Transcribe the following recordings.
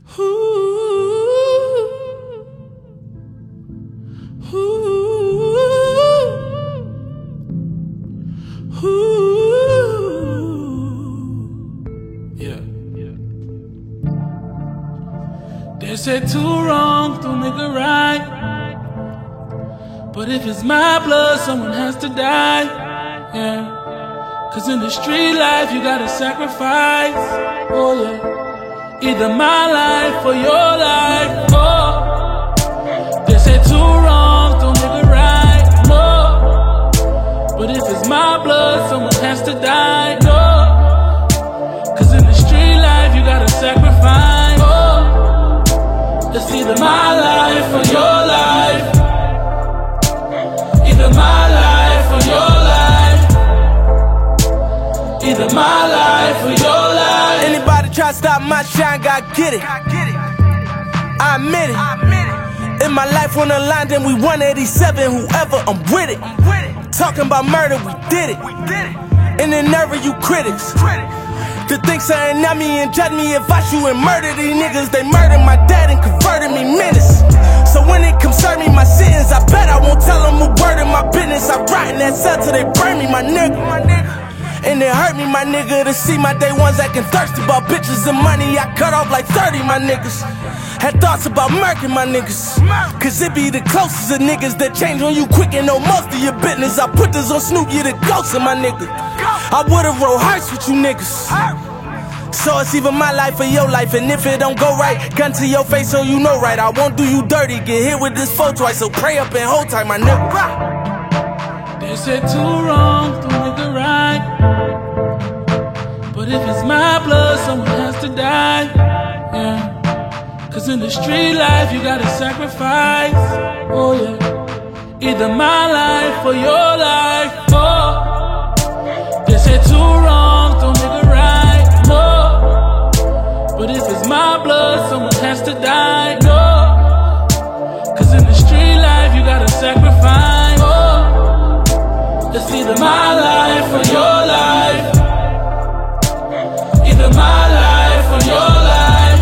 Ooh, ooh, ooh. Yeah. They say two wrongs don't make it right, but if it's my blood, someone has to die. Yeah. Cause in the street life, you gotta sacrifice. Oh yeah. Either my life or your life. Oh, they say two wrongs don't make it right. No, but if it's my blood, someone has to die. No, cause in the street life, you gotta sacrifice. Oh, it's either my life or your life. Either my life or your life. Either my life or your life. Anybody try to stop my shine, gotta get it. I admit it. In my life on the line, then we 187, whoever, I'm with it. Talking about murder, we did it. And then never you critics to think something at me and judge me if I shoot and murder these niggas. They murdered my dad and converted me menace. So when it concern me, my sins, I bet I won't tell them a word in my business. I rot in that cell till they burn me, my nigga. And it hurt me, my nigga, to see my day ones acting thirsty about bitches and money. I cut off like 30, my niggas. Had thoughts about murking my niggas, cause it be the closest of niggas that change on you quick and know most of your business. I put this on Snoop, you the ghost of my nigga. I would've wrote hearts with you niggas. So it's either my life or your life, and if it don't go right, gun to your face so you know right. I won't do you dirty, get hit with this foe twice, so pray up and hold tight, my nigga. They said two wrongs don't make it right, but if it's my blood, someone has to die. Yeah. Cause in the street life, you gotta sacrifice. Oh yeah. Either my life or your life. Oh. They said two wrongs don't make it right. No. But if it's my blood, someone has to die. No. Cause in the street life, you gotta sacrifice. Oh. It's either my life or your life. Either my life or your life.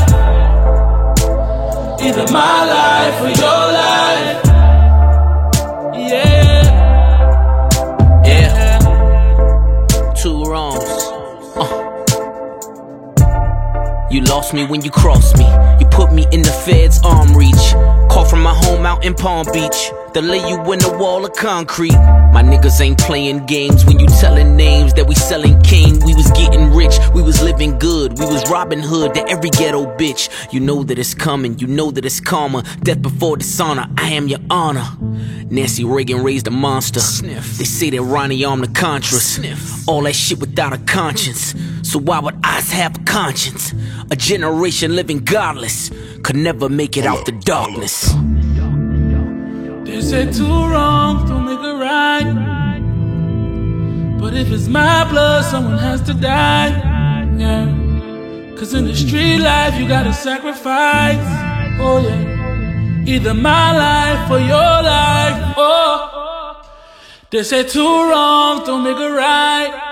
Either my life or your life. Yeah. Yeah. Two wrongs. You lost me when you crossed me. You put me in the Fed's arm reach. Call from my home out in Palm Beach. They lay you in a wall of concrete. My niggas ain't playing games when you telling names that we selling cane. We was getting rich, we was living good. We was Robin Hood to every ghetto bitch. You know that it's coming, you know that it's karma. Death before dishonor, I am your honor. Nancy Reagan raised a monster. Sniff. They say that Ronnie armed the Contras. Sniff. All that shit without a conscience. So why would I have a conscience? A generation living godless could never make it out the darkness. They say two wrongs don't make it right, but if it's my blood, someone has to die. Yeah. Cause in the street life, you gotta sacrifice. Oh yeah. Either my life or your life. Oh. They say two wrongs don't make it right.